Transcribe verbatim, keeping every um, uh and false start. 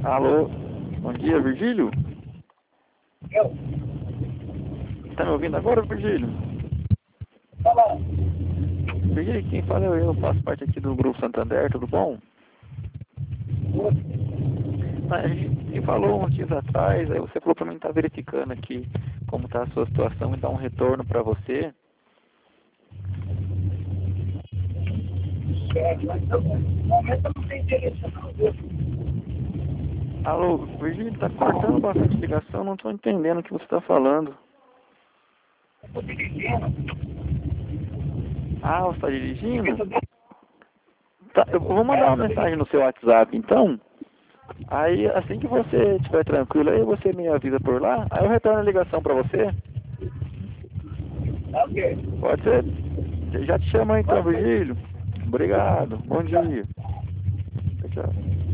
Alô, bom dia, Virgílio? Eu? Tá me ouvindo agora, Virgílio? Fala. Virgílio, quem fala é eu, eu faço parte aqui do Grupo Santander, tudo bom? A gente falou uns dias atrás, aí você falou pra mim que tá verificando aqui como tá a sua situação e dar um retorno pra você. Certo, mas eu, no momento eu não tenho interesse não, viu? Alô, Virgílio, tá cortando bastante ligação, não tô entendendo o que você tá falando. Eu tô dirigindo. Ah, você tá dirigindo? Eu tô dirigindo. Tá, eu vou mandar uma mensagem no seu WhatsApp, então. Aí, assim que você estiver tranquilo, aí você me avisa por lá, aí eu retorno a ligação pra você. Tá ok. Pode ser? Já te chamo então, Pode ser. Virgílio. Obrigado. Bom dia. Tchau, tchau.